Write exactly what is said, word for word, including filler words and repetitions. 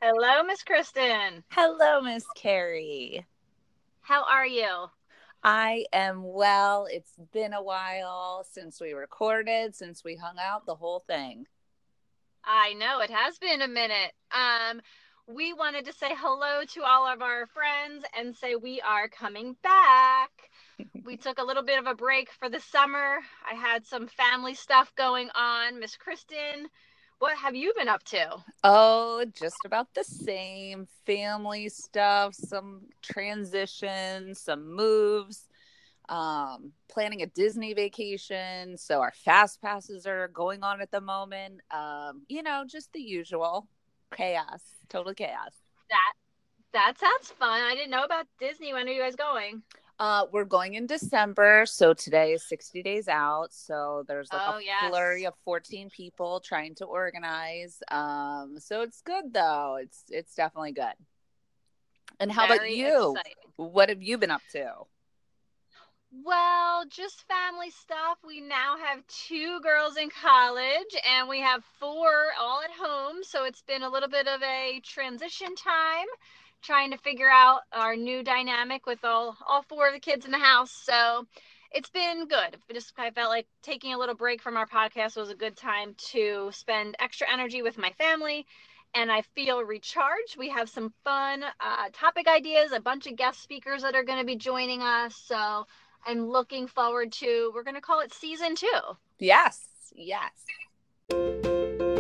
Hello, Miss Kristen. Hello, Miss Carrie. How are you? I am well. It's been a while since we recorded, since we hung out, the whole thing. I know it has been a minute. Um, we wanted to say hello to all of our friends and say we are coming back. We took a little bit of a break for the summer. I had some family stuff going on. Miss Kristen, what have you been up to? Oh, just about the same family stuff, some transitions, some moves, um, planning a Disney vacation. So our fast passes are going on at the moment. Um, you know, just the usual chaos, total chaos. That that sounds fun. I didn't know about Disney. When are you guys going? Uh, we're going in December, so today is sixty days out. So there's like a Oh, flurry yes. of fourteen people trying to organize. Um, so it's good though. It's it's definitely good. And how about Very you? exciting. What have you been up to? Well, just family stuff. We now have two girls in college and we have four all at home. So it's been a little bit of a transition time trying to figure out our new dynamic with all, all four of the kids in the house. So it's been good. Just I felt like taking a little break from our podcast was a good time to spend extra energy with my family. And I feel recharged. We have some fun uh, topic ideas, a bunch of guest speakers that are going to be joining us. So I'm looking forward to, we're going to call it season two. Yes, yes.